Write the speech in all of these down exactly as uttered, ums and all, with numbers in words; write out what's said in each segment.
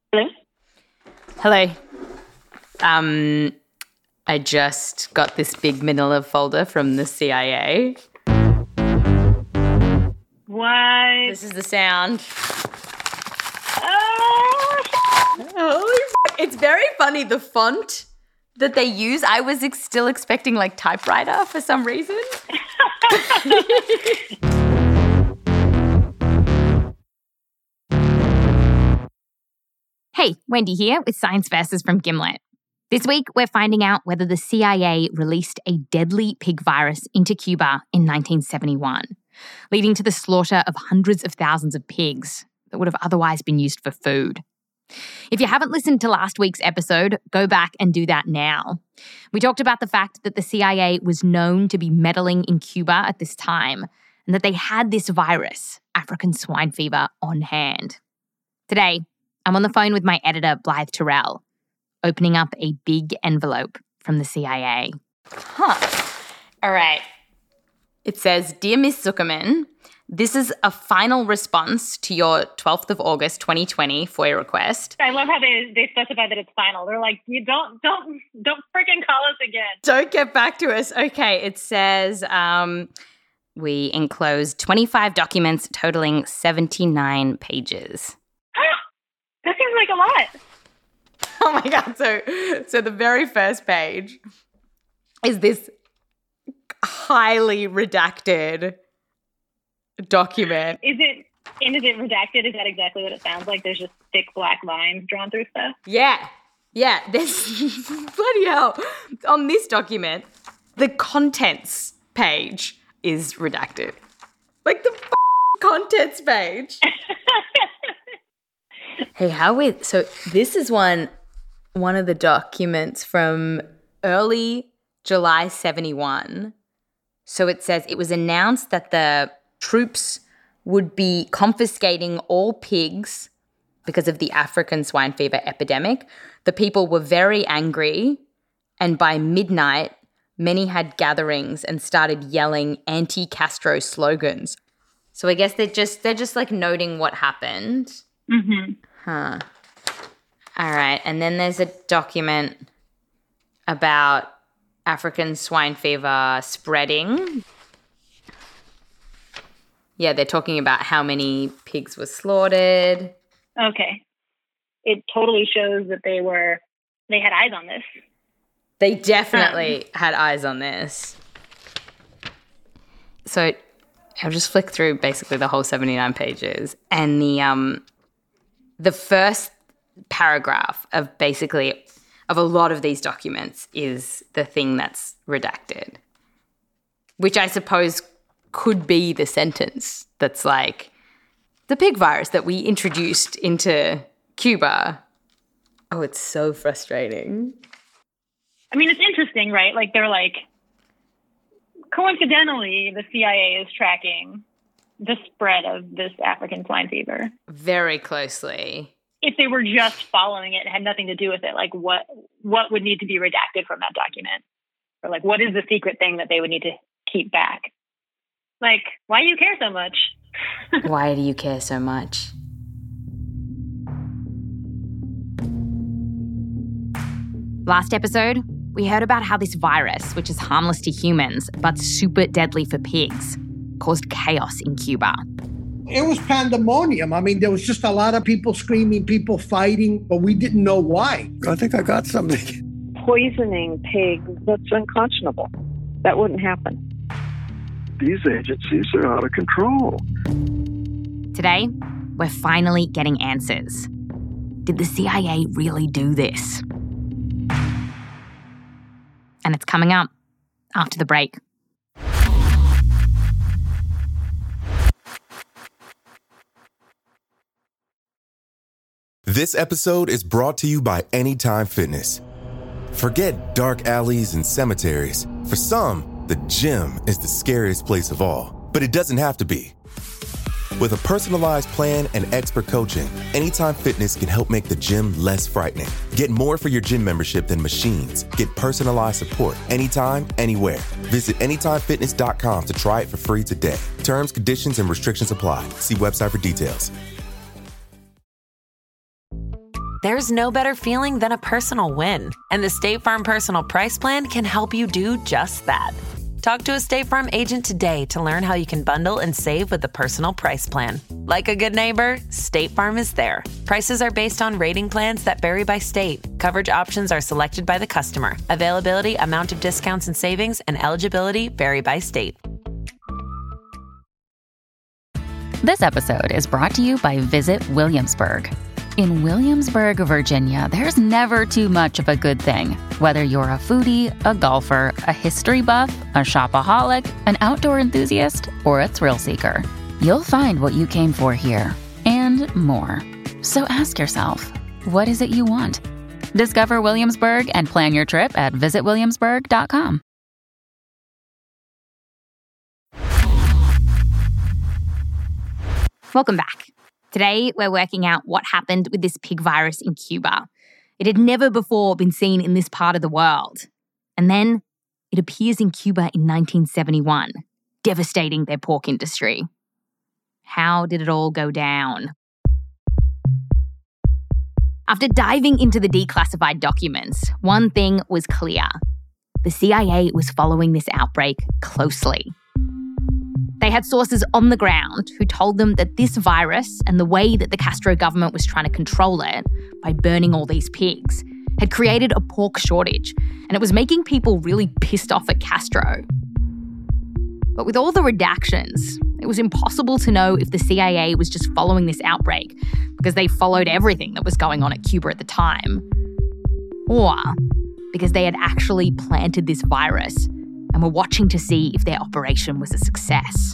Hello? Hello. Um, I just got this big manila folder from the C I A. What? This is the sound. Oh, Holy f- It's very funny, the font that they use. I was ex- still expecting like typewriter for some reason. Hey, Wendy here with Science Versus from Gimlet. This week, we're finding out whether the C I A released a deadly pig virus into Cuba in nineteen seventy-one, leading to the slaughter of hundreds of thousands of pigs that would have otherwise been used for food. If you haven't listened to last week's episode, go back and do that now. We talked about the fact that the C I A was known to be meddling in Cuba at this time and that they had this virus, African swine fever, on hand. Today, I'm on the phone with my editor, Blythe Terrell, opening up a big envelope from the C I A. Huh. All right. It says, Dear Miss Zuckerman, this is a final response to your twelfth of August twenty twenty FOIA request. I love how they, they specify that it's final. They're like, you don't don't don't freaking call us again. Don't get back to us. Okay, it says um, we enclosed twenty-five documents totaling seventy-nine pages. That seems like a lot. Oh my God. So, so the very first page is this highly redacted document. Is it and is it redacted? Is that exactly what it sounds like? There's just thick black lines drawn through stuff? Yeah. Yeah. There's bloody hell. On this document, the contents page is redacted. Like the f- contents page. Hey, how we so this is one one of the documents from early July seventy-one. So it says it was announced that the troops would be confiscating all pigs because of the African swine fever epidemic. The people were very angry, and by midnight, many had gatherings and started yelling anti-Castro slogans. So I guess they're just they're just like noting what happened. Mm-hmm. Huh. All right. And then there's a document about African swine fever spreading. Yeah, they're talking about how many pigs were slaughtered. Okay. It totally shows that they were, they had eyes on this. They definitely um. had eyes on this. So I'll just flick through basically the whole seventy-nine pages. And the um. The first paragraph of basically of a lot of these documents is the thing that's redacted, which I suppose could be the sentence that's like, the pig virus that we introduced into Cuba. Oh, it's so frustrating. I mean, it's interesting, right? Like, they're like, coincidentally, the C I A is tracking the spread of this African swine fever. Very closely. If they were just following it and had nothing to do with it, like what what would need to be redacted from that document? Or like, what is the secret thing that they would need to keep back? Like, why do you care so much? Why do you care so much? Last episode, we heard about how this virus, which is harmless to humans but super deadly for pigs, caused chaos in Cuba. It was pandemonium. I mean, there was just a lot of people screaming, people fighting, but we didn't know why. I think I got something. Poisoning pigs, that's unconscionable. That wouldn't happen. These agencies are out of control. Today, we're finally getting answers. Did the C I A really do this? And it's coming up after the break. This episode is brought to you by Anytime Fitness. Forget dark alleys and cemeteries. For some, the gym is the scariest place of all, but it doesn't have to be. With a personalized plan and expert coaching, Anytime Fitness can help make the gym less frightening. Get more for your gym membership than machines. Get personalized support anytime, anywhere. Visit anytime fitness dot com to try it for free today. Terms, conditions, and restrictions apply. See website for details. There's no better feeling than a personal win, and the State Farm Personal Price Plan can help you do just that. Talk to a State Farm agent today to learn how you can bundle and save with the Personal Price Plan. Like a good neighbor, State Farm is there. Prices are based on rating plans that vary by state. Coverage options are selected by the customer. Availability, amount of discounts and savings, and eligibility vary by state. This episode is brought to you by Visit Williamsburg. In Williamsburg, Virginia, there's never too much of a good thing. Whether you're a foodie, a golfer, a history buff, a shopaholic, an outdoor enthusiast, or a thrill seeker, you'll find what you came for here and more. So ask yourself, what is it you want? Discover Williamsburg and plan your trip at visit williamsburg dot com. Welcome back. Today, we're working out what happened with this pig virus in Cuba. It had never before been seen in this part of the world. And then it appears in Cuba in nineteen seventy-one, devastating their pork industry. How did it all go down? After diving into the declassified documents, one thing was clear. The C I A was following this outbreak closely. They had sources on the ground who told them that this virus and the way that the Castro government was trying to control it by burning all these pigs had created a pork shortage, and it was making people really pissed off at Castro. But with all the redactions, it was impossible to know if the C I A was just following this outbreak because they followed everything that was going on at Cuba at the time, or because they had actually planted this virus and were watching to see if their operation was a success.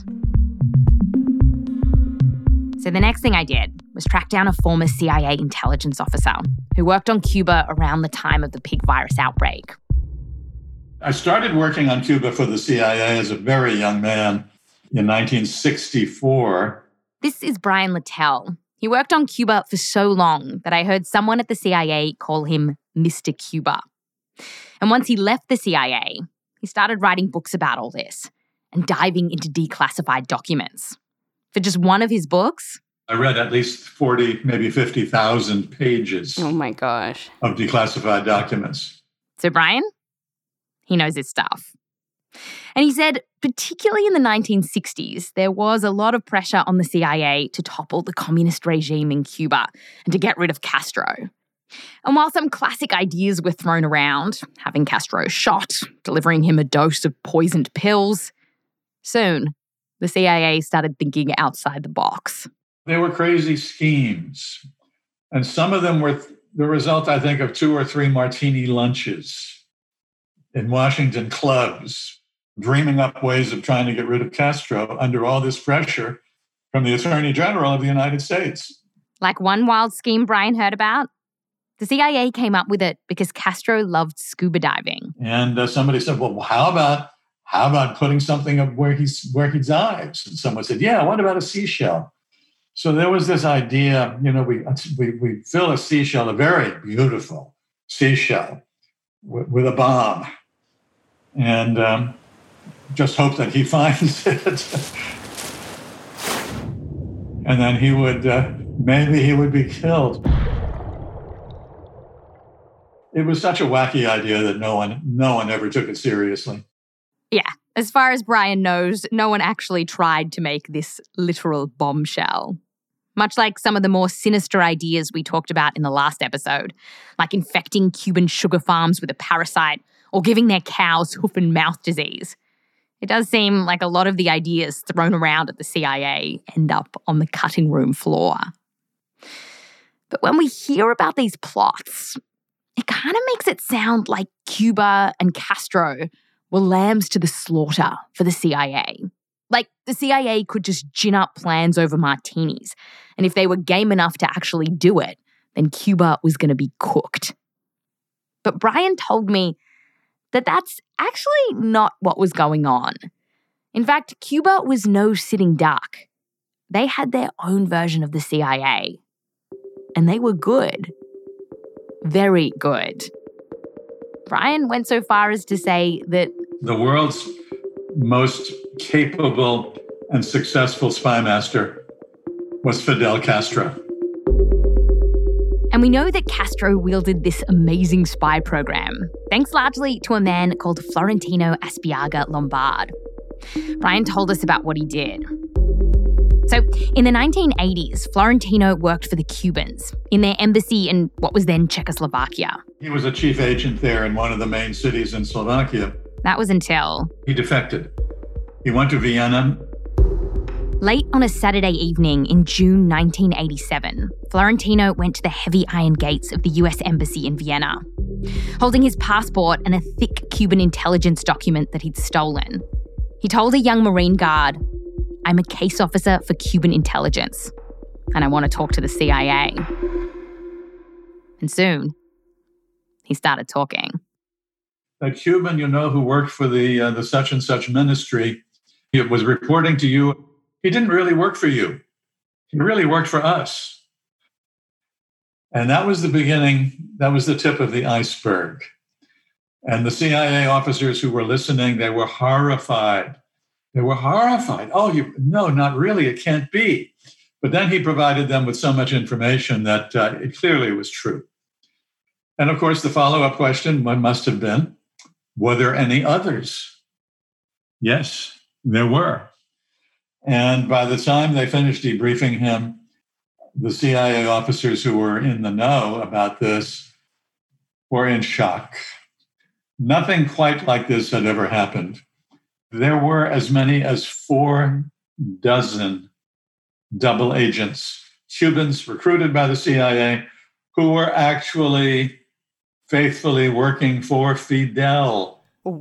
So the next thing I did was track down a former C I A intelligence officer who worked on Cuba around the time of the pig virus outbreak. I started working on Cuba for the C I A as a very young man in nineteen sixty-four. This is Brian Littell. He worked on Cuba for so long that I heard someone at the C I A call him Mister Cuba. And once he left the C I A, he started writing books about all this and diving into declassified documents. For just one of his books, I read at least forty, maybe fifty thousand pages. Oh my gosh. Of declassified documents. So Brian, he knows his stuff. And he said, particularly in the nineteen sixties, there was a lot of pressure on the C I A to topple the communist regime in Cuba and to get rid of Castro. And while some classic ideas were thrown around, having Castro shot, delivering him a dose of poisoned pills, soon the C I A started thinking outside the box. They were crazy schemes. And some of them were the result, I think, of two or three martini lunches in Washington clubs, dreaming up ways of trying to get rid of Castro under all this pressure from the Attorney General of the United States. Like one wild scheme Brian heard about? The C I A came up with it because Castro loved scuba diving. And uh, somebody said, well, how about how about putting something up where he's where he dives? And someone said, yeah, what about a seashell? So there was this idea, you know, we we, we fill a seashell, a very beautiful seashell, w- with a bomb, and um, just hope that he finds it. And then he would, uh, maybe he would be killed. It was such a wacky idea that no one, no one ever took it seriously. Yeah, as far as Brian knows, no one actually tried to make this literal bombshell. Much like some of the more sinister ideas we talked about in the last episode, like infecting Cuban sugar farms with a parasite or giving their cows hoof and mouth disease. It does seem like a lot of the ideas thrown around at the C I A end up on the cutting room floor. But when we hear about these plots, it kind of makes it sound like Cuba and Castro were lambs to the slaughter for the C I A. Like the C I A could just gin up plans over martinis, and if they were game enough to actually do it, then Cuba was going to be cooked. But Brian told me that that's actually not what was going on. In fact, Cuba was no sitting duck. They had their own version of the C I A, and they were good. Very good. Brian went so far as to say that the world's most capable and successful spy master was Fidel Castro. And we know that Castro wielded this amazing spy program, thanks largely to a man called Florentino Aspiaga Lombard. Brian told us about what he did. So, in the nineteen eighties, Florentino worked for the Cubans in their embassy in what was then Czechoslovakia. He was a chief agent there in one of the main cities in Slovakia. That was until he defected. He went to Vienna. Late on a Saturday evening in June nineteen eighty-seven, Florentino went to the heavy iron gates of the U S Embassy in Vienna. Holding his passport and a thick Cuban intelligence document that he'd stolen, he told a young Marine guard, "I'm a case officer for Cuban intelligence, and I want to talk to the C I A." And soon, he started talking. That Cuban, you know, who worked for the uh, the such and such ministry, he was reporting to you. He didn't really work for you. He really worked for us. And that was the beginning. That was the tip of the iceberg. And the C I A officers who were listening, they were horrified. They were horrified. Oh, you no, not really. It can't be. But then he provided them with so much information that uh, it clearly was true. And of course, the follow-up question must have been, were there any others? Yes, there were. And by the time they finished debriefing him, the C I A officers who were in the know about this were in shock. Nothing quite like this had ever happened. There were as many as four dozen double agents, Cubans recruited by the C I A, who were actually faithfully working for Fidel.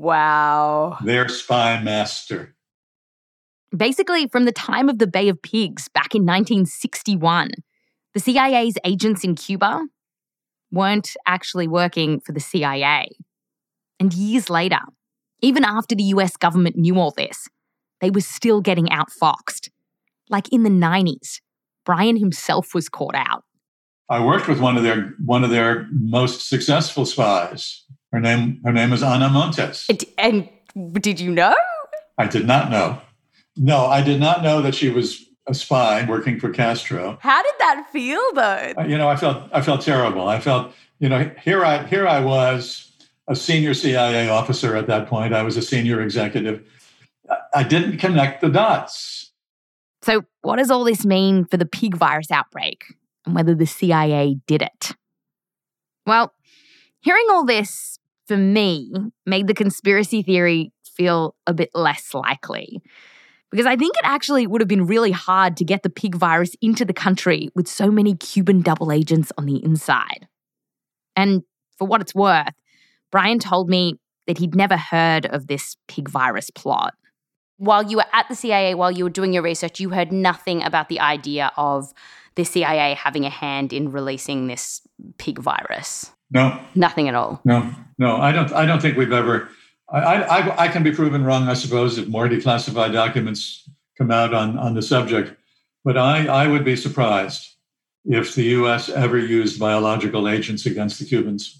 Wow. Their spy master. Basically, from the time of the Bay of Pigs back in nineteen sixty-one, the C I A's agents in Cuba weren't actually working for the C I A. And years later, even after the U S government knew all this, they were still getting outfoxed. Like in the nineties, Brian himself was caught out. I worked with one of their one of their most successful spies. Her name her name is Ana Montes. And, and did you know? I did not know. No, I did not know that she was a spy working for Castro. How did that feel, though? You know, I felt I felt terrible. I felt, you know, here I here I was, a senior C I A officer at that point. I was a senior executive. I didn't connect the dots. So what does all this mean for the pig virus outbreak and whether the C I A did it? Well, hearing all this, for me, made the conspiracy theory feel a bit less likely. Because I think it actually would have been really hard to get the pig virus into the country with so many Cuban double agents on the inside. And for what it's worth, Brian told me that he'd never heard of this pig virus plot. While you were at the C I A, while you were doing your research, you heard nothing about the idea of the C I A having a hand in releasing this pig virus? No. Nothing at all? No, no. I don't I don't think we've ever... I, I, I can be proven wrong, I suppose, if more declassified documents come out on, on the subject. But I, I would be surprised if the U S ever used biological agents against the Cubans.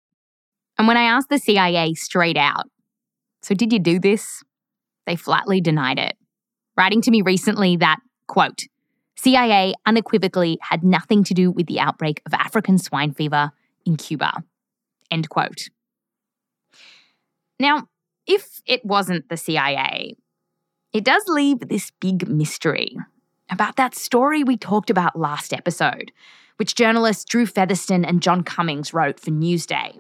And when I asked the C I A straight out, so did you do this? They flatly denied it, writing to me recently that, quote, C I A unequivocally had nothing to do with the outbreak of African swine fever in Cuba, end quote. Now, if it wasn't the C I A, it does leave this big mystery about that story we talked about last episode, which journalists Drew Featherston and John Cummings wrote for Newsday.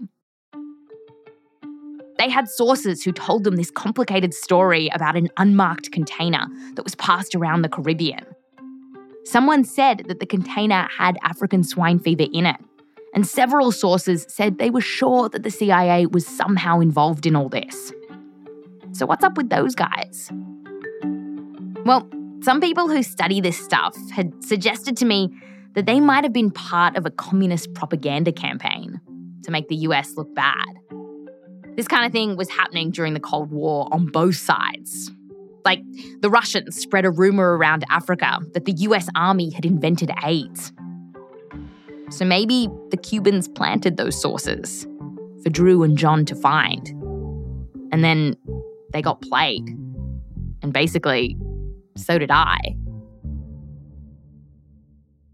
They had sources who told them this complicated story about an unmarked container that was passed around the Caribbean. Someone said that the container had African swine fever in it, and several sources said they were sure that the C I A was somehow involved in all this. So what's up with those guys? Well, some people who study this stuff had suggested to me that they might have been part of a communist propaganda campaign to make the U S look bad. This kind of thing was happening during the Cold War on both sides. Like, the Russians spread a rumor around Africa that the U S Army had invented AIDS. So maybe the Cubans planted those sources for Drew and John to find. And then they got played. And basically, so did I. I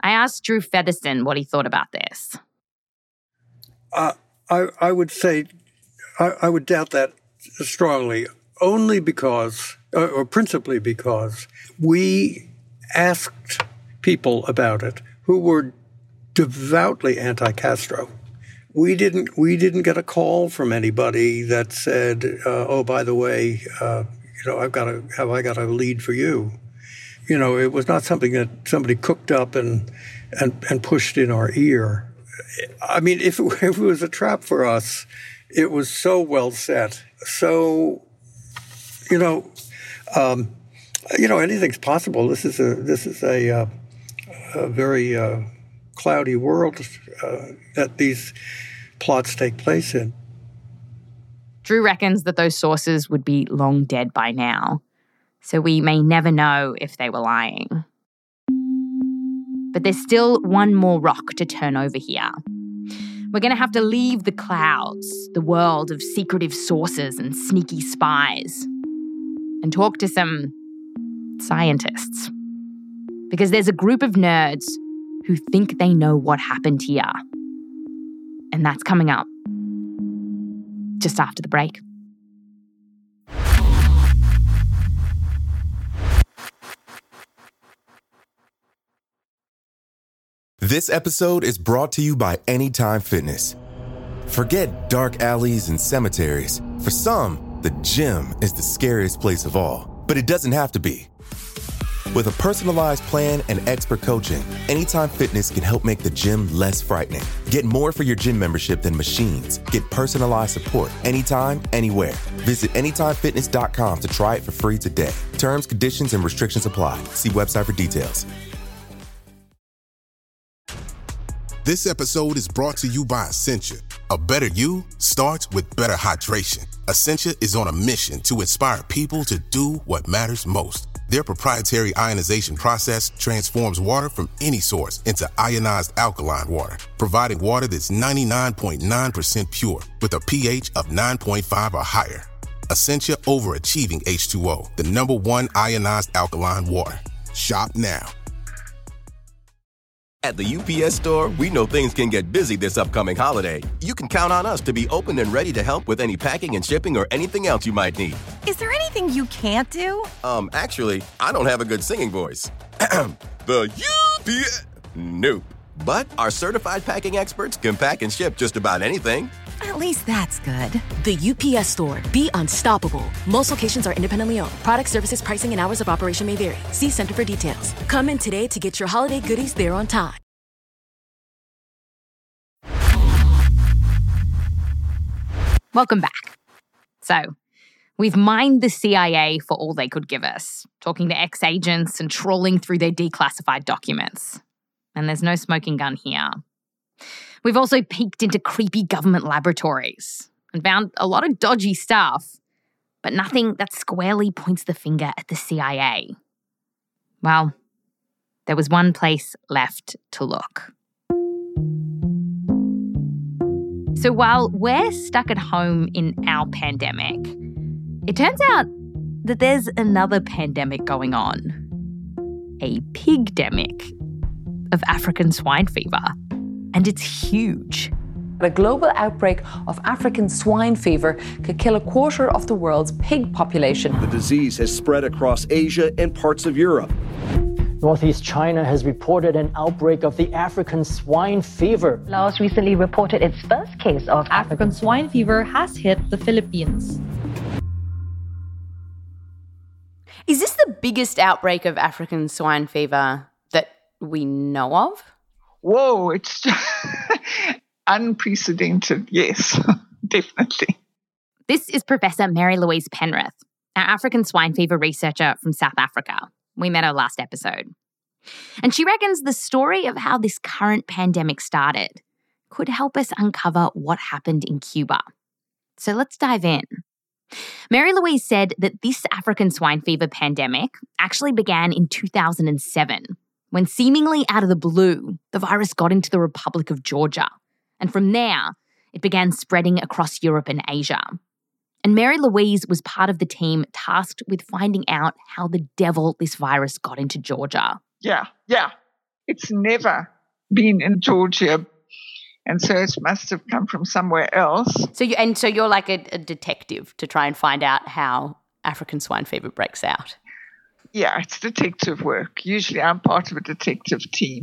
I asked Drew Featherstone what he thought about this. Uh, I, I would say, I, I would doubt that strongly, only because, or principally because, we asked people about it who were devoutly anti-Castro. We didn't. We didn't get a call from anybody that said, uh, "Oh, by the way, uh, you know, I've got a have I got a lead for you." You know, it was not something that somebody cooked up and and and pushed in our ear. I mean, if it, if it was a trap for us, it was so well set. So, you know, um, you know, anything's possible. This is a this is a, uh, a very uh, cloudy world uh, that these plots take place in. Drew reckons that those sources would be long dead by now, so we may never know if they were lying. But there's still one more rock to turn over here. We're going to have to leave the clouds, the world of secretive sources and sneaky spies, and talk to some scientists. Because there's a group of nerds who think they know what happened here. And that's coming up just after the break. This episode is brought to you by Anytime Fitness. Forget dark alleys and cemeteries. For some, the gym is the scariest place of all. But it doesn't have to be. With a personalized plan and expert coaching, Anytime Fitness can help make the gym less frightening. Get more for your gym membership than machines. Get personalized support anytime, anywhere. Visit anytime fitness dot com to try it for free today. Terms, conditions, and restrictions apply. See website for details. This episode is brought to you by Essentia. A better you starts with better hydration. Essentia is on a mission to inspire people to do what matters most. Their proprietary ionization process transforms water from any source into ionized alkaline water, providing water that's ninety-nine point nine percent pure with a pH of nine point five or higher. Essentia Overachieving H two O, the number one ionized alkaline water. Shop now. At the U P S Store, we know things can get busy this upcoming holiday. You can count on us to be open and ready to help with any packing and shipping or anything else you might need. Is there anything you can't do? Um, actually, I don't have a good singing voice. The U P S... Nope. But our certified packing experts can pack and ship just about anything. At least that's good. The U P S Store. Be unstoppable. Most locations are independently owned. Product, services, pricing, and hours of operation may vary. See Center for details. Come in today to get your holiday goodies there on time. Welcome back. So, we've mined the C I A for all they could give us, talking to ex-agents and trawling through their declassified documents. And there's no smoking gun here. We've also peeked into creepy government laboratories and found a lot of dodgy stuff, but nothing that squarely points the finger at the C I A. Well, there was one place left to look. So while we're stuck at home in our pandemic, it turns out that there's another pandemic going on. A pigdemic of African swine fever. And it's huge. A global outbreak of African swine fever could kill a quarter of the world's pig population. The disease has spread across Asia and parts of Europe. Northeast China has reported an outbreak of the African swine fever. Laos recently reported its first case of African swine fever has hit the Philippines. Is this the biggest outbreak of African swine fever that we know of? Whoa, it's unprecedented. Yes, definitely. This is Professor Mary Louise Penrith, our African swine fever researcher from South Africa. We met her last episode. And she reckons the story of how this current pandemic started could help us uncover what happened in Cuba. So let's dive in. Mary Louise said that this African swine fever pandemic actually began in two thousand seven, when seemingly out of the blue, the virus got into the Republic of Georgia. And from there, it began spreading across Europe and Asia. And Mary Louise was part of the team tasked with finding out how the devil this virus got into Georgia. Yeah, yeah. It's never been in Georgia, and so it must have come from somewhere else. So you and so you're like a, a detective to try and find out how African swine fever breaks out. Yeah, it's detective work. Usually I'm part of a detective team.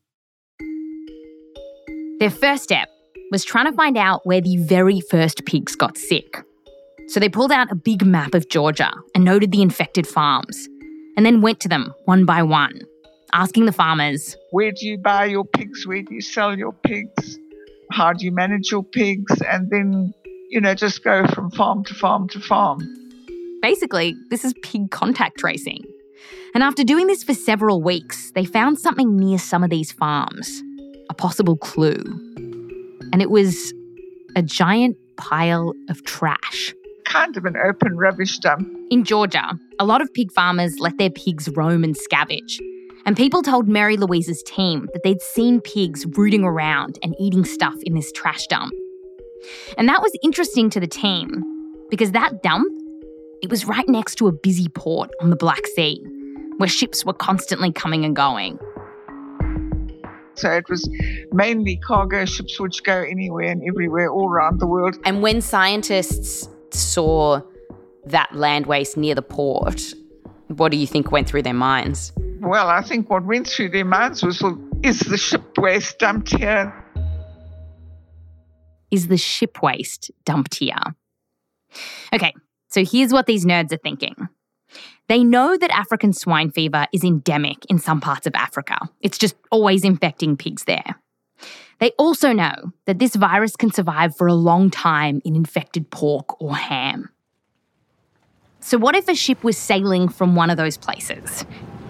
Their first step was trying to find out where the very first pigs got sick. So they pulled out a big map of Georgia and noted the infected farms, and then went to them one by one, asking the farmers, where do you buy your pigs? Where do you sell your pigs? How do you manage your pigs? And then, you know, just go from farm to farm to farm. Basically, this is pig contact tracing. And after doing this for several weeks, they found something near some of these farms, a possible clue. And it was a giant pile of trash. Kind of an open rubbish dump. In Georgia, a lot of pig farmers let their pigs roam and scavenge. And people told Mary Louise's team that they'd seen pigs rooting around and eating stuff in this trash dump. And that was interesting to the team because that dump, it was right next to a busy port on the Black Sea where ships were constantly coming and going. So it was mainly cargo ships which go anywhere and everywhere all around the world. And when scientists saw that land waste near the port, what do you think went through their minds? Well, I think what went through their minds was, well, is the ship waste dumped here? Is the ship waste dumped here? Okay, so here's what these nerds are thinking. They know that African swine fever is endemic in some parts of Africa. It's just always infecting pigs there. They also know that this virus can survive for a long time in infected pork or ham. So what if a ship was sailing from one of those places?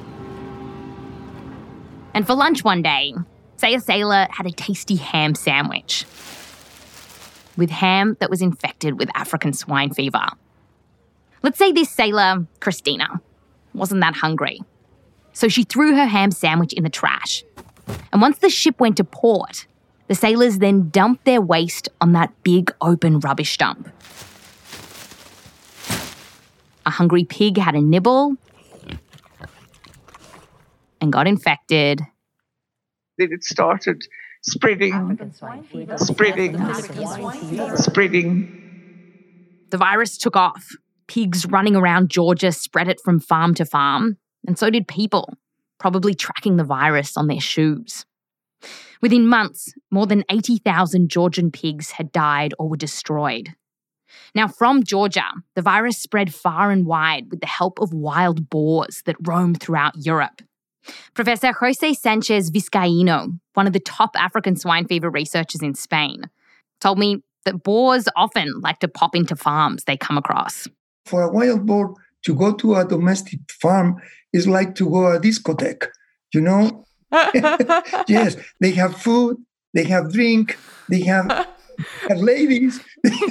And for lunch one day, say a sailor had a tasty ham sandwich with ham that was infected with African swine fever. Let's say this sailor, Christina, wasn't that hungry. So she threw her ham sandwich in the trash. And once the ship went to port, the sailors then dumped their waste on that big open rubbish dump. A hungry pig had a nibble and got infected. Then it started spreading, spreading, spreading. The virus took off. Pigs running around Georgia spread it from farm to farm, and so did people, probably tracking the virus on their shoes. Within months, more than eighty thousand Georgian pigs had died or were destroyed. Now, from Georgia, the virus spread far and wide with the help of wild boars that roam throughout Europe. Professor Jose Sanchez Vizcaíno, one of the top African swine fever researchers in Spain, told me that boars often like to pop into farms they come across. For a wild boar to go to a domestic farm is like to go to a discotheque, you know? Yes, they have food, they have drink, they have, have ladies.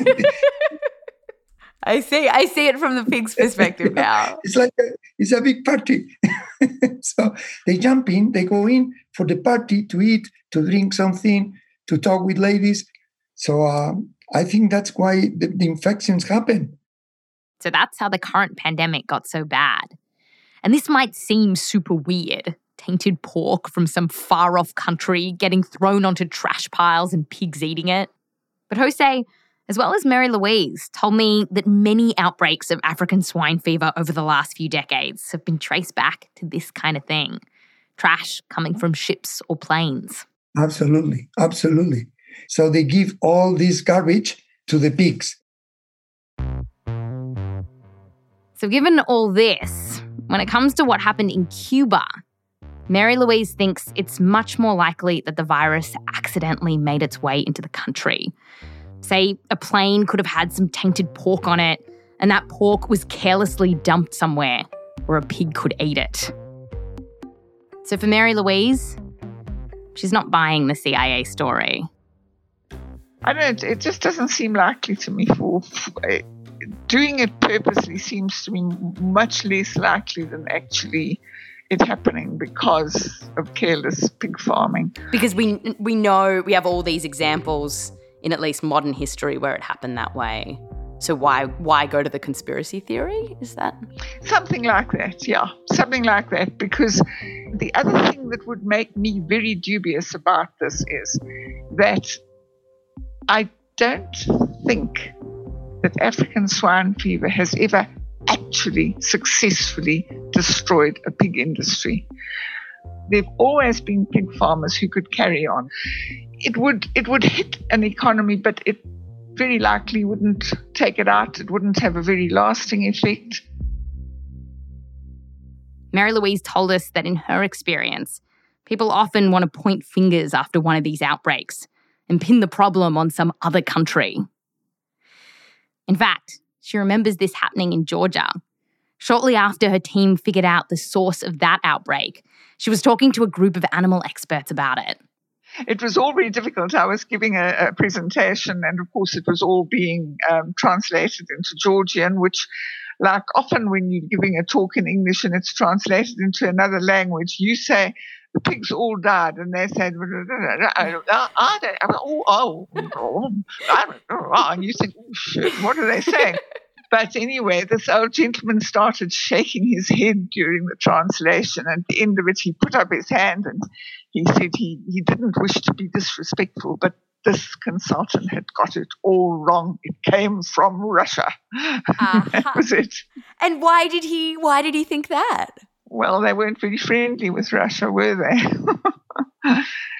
I see. I see it from the pig's perspective now. It's like a, it's a big party. So they jump in, they go in for the party to eat, to drink something, to talk with ladies. So um, I think that's why the, the infections happen. So that's how the current pandemic got so bad. And this might seem super weird. Tainted pork from some far-off country getting thrown onto trash piles and pigs eating it. But Jose, as well as Mary Louise, told me that many outbreaks of African swine fever over the last few decades have been traced back to this kind of thing. Trash coming from ships or planes. Absolutely, absolutely. So they give all this garbage to the pigs. So given all this, when it comes to what happened in Cuba, Mary Louise thinks it's much more likely that the virus accidentally made its way into the country. Say a plane could have had some tainted pork on it, and that pork was carelessly dumped somewhere where a pig could eat it. So for Mary Louise, she's not buying the C I A story. I don't, it just doesn't seem likely to me. For, for doing it purposely seems to be much less likely than actually it happening because of careless pig farming. Because we we know we have all these examples in at least modern history where it happened that way. So why why go to the conspiracy theory? Is that something like that? Yeah, something like that. Because the other thing that would make me very dubious about this is that I don't think that African swine fever has ever actually successfully destroyed a pig industry. There have always been pig farmers who could carry on. It would it would hit an economy, but it very likely wouldn't take it out. It wouldn't have a very lasting effect. Mary Louise told us that in her experience, people often want to point fingers after one of these outbreaks and pin the problem on some other country. In fact, she remembers this happening in Georgia. Shortly after her team figured out the source of that outbreak, she was talking to a group of animal experts about it. It was all very difficult. I was giving a, a presentation, and of course it was all being um, translated into Georgian, which, like often when you're giving a talk in English and it's translated into another language, you say, the pigs all died, and they said, I don't, oh, oh, oh, I don't know. And you think, oh, shit, what are they saying? But anyway, this old gentleman started shaking his head during the translation. At the end of it, he put up his hand and he said he, he didn't wish to be disrespectful, but this consultant had got it all wrong. It came from Russia. Uh-huh. That was it. And why did he? Why did he think that? Well, they weren't very friendly with Russia, were they?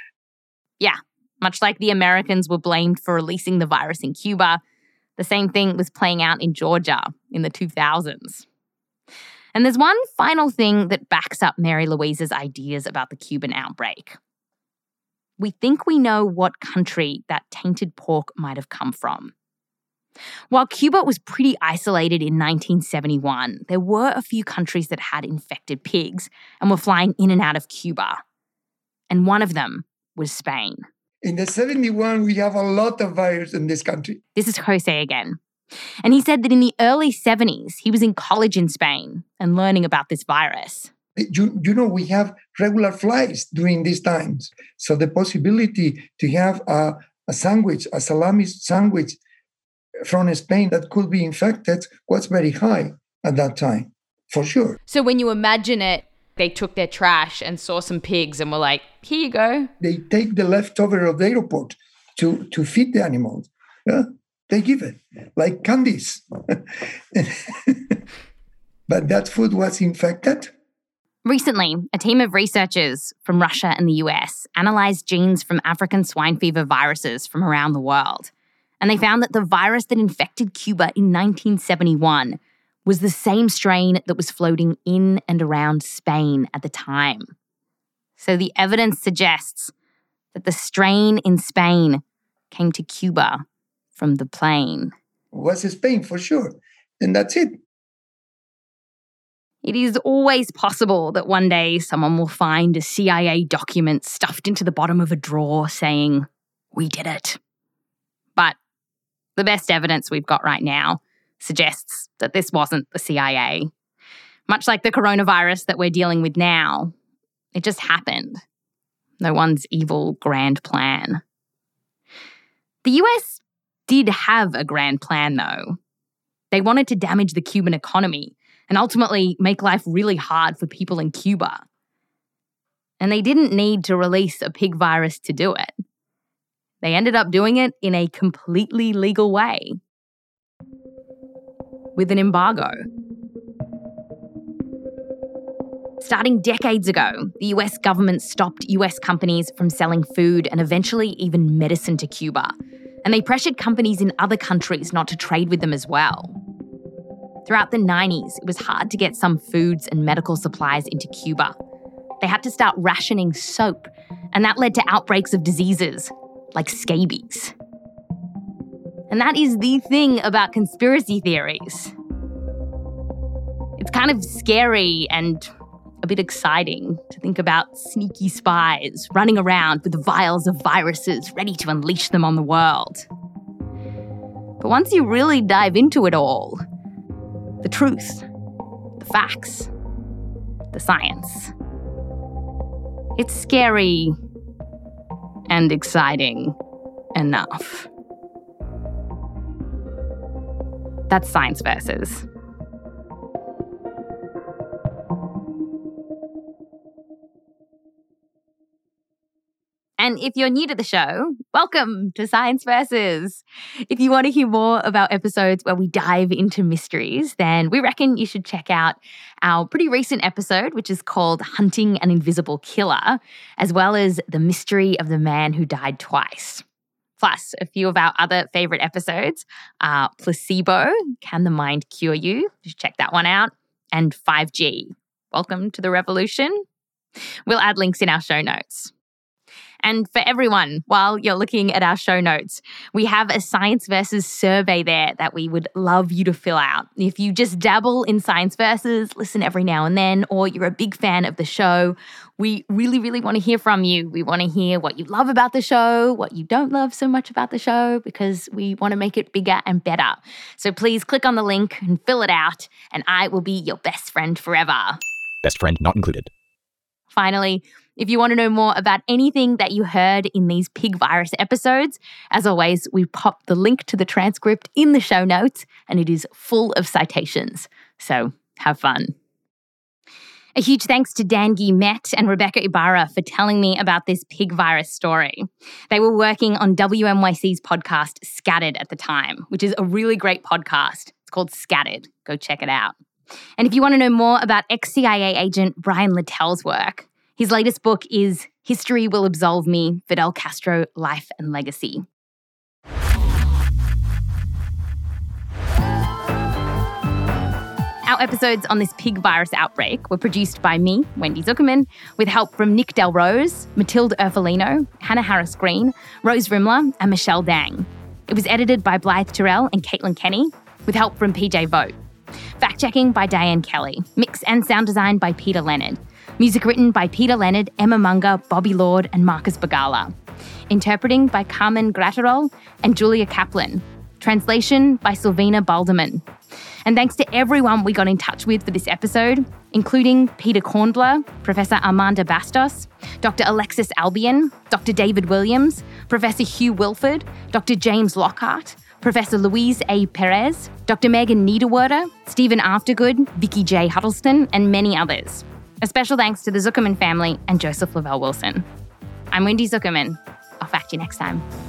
Yeah, much like the Americans were blamed for releasing the virus in Cuba, the same thing was playing out in Georgia in the two thousands. And there's one final thing that backs up Mary Louise's ideas about the Cuban outbreak. We think we know what country that tainted pork might have come from. While Cuba was pretty isolated in nineteen seventy-one, there were a few countries that had infected pigs and were flying in and out of Cuba. And one of them was Spain. In the seventy-one, we have a lot of virus in this country. This is Jose again. And he said that in the early seventies, he was in college in Spain and learning about this virus. You, you know, we have regular flights during these times. So the possibility to have a, a sandwich, a salami sandwich from Spain that could be infected was very high at that time, for sure. So when you imagine it, they took their trash and saw some pigs and were like, here you go. They take the leftover of the airport to, to feed the animals. Yeah? They give it, like candies. But that food was infected. Recently, a team of researchers from Russia and the U S analysed genes from African swine fever viruses from around the world. And they found that the virus that infected Cuba in nineteen seventy-one was the same strain that was floating in and around Spain at the time. So the evidence suggests that the strain in Spain came to Cuba from the plane. It was Spain for sure. And that's it. It is always possible that one day someone will find a C I A document stuffed into the bottom of a drawer saying, we did it. But the best evidence we've got right now suggests that this wasn't the C I A. Much like the coronavirus that we're dealing with now, it just happened. No one's evil grand plan. The U S did have a grand plan, though. They wanted to damage the Cuban economy and ultimately make life really hard for people in Cuba. And they didn't need to release a pig virus to do it. They ended up doing it in a completely legal way, with an embargo. Starting decades ago, the U S government stopped U S companies from selling food and eventually even medicine to Cuba. And they pressured companies in other countries not to trade with them as well. Throughout the nineties, it was hard to get some foods and medical supplies into Cuba. They had to start rationing soap, and that led to outbreaks of diseases like scabies. And that is the thing about conspiracy theories. It's kind of scary and a bit exciting to think about sneaky spies running around with vials of viruses ready to unleash them on the world. But once you really dive into it all, the truth, the facts, the science, it's scary and exciting enough. That's Science Versus. And if you're new to the show, welcome to Science Versus. If you want to hear more about episodes where we dive into mysteries, then we reckon you should check out our pretty recent episode, which is called Hunting an Invisible Killer, as well as The Mystery of the Man Who Died Twice. Plus, a few of our other favourite episodes are Placebo, Can the Mind Cure You? Just check that one out. And five G, Welcome to the Revolution. We'll add links in our show notes. And for everyone, while you're looking at our show notes, we have a Science Versus survey there that we would love you to fill out. If you just dabble in Science Versus, listen every now and then, or you're a big fan of the show, we really, really want to hear from you. We want to hear what you love about the show, what you don't love so much about the show, because we want to make it bigger and better. So please click on the link and fill it out, and I will be your best friend forever. Best friend not included. Finally, if you want to know more about anything that you heard in these pig virus episodes, as always, we pop the link to the transcript in the show notes, and it is full of citations. So have fun. A huge thanks to Dan Guillemette and Rebecca Ibarra for telling me about this pig virus story. They were working on W N Y C's podcast Scattered at the time, which is a really great podcast. It's called Scattered. Go check it out. And if you want to know more about ex-C I A agent Brian Littell's work, his latest book is History Will Absolve Me, Fidel Castro, Life and Legacy. Our episodes on this pig virus outbreak were produced by me, Wendy Zuckerman, with help from Nick Delrose, Matilda Urfolino, Hannah Harris-Green, Rose Rimler and Michelle Dang. It was edited by Blythe Terrell and Caitlin Kenny, with help from P J Vogt. Fact-checking by Diane Kelly. Mix and sound design by Peter Leonard. Music written by Peter Leonard, Emma Munger, Bobby Lord and Marcus Bagala. Interpreting by Carmen Gratterol and Julia Kaplan. Translation by Sylvina Balderman. And thanks to everyone we got in touch with for this episode, including Peter Kornbler, Professor Armanda Bastos, Doctor Alexis Albion, Doctor David Williams, Professor Hugh Wilford, Doctor James Lockhart, Professor Louise A. Perez, Doctor Megan Niederwerder, Stephen Aftergood, Vicky J. Huddleston, and many others. A special thanks to the Zuckerman family and Joseph Lavelle Wilson. I'm Wendy Zuckerman. I'll fact you next time.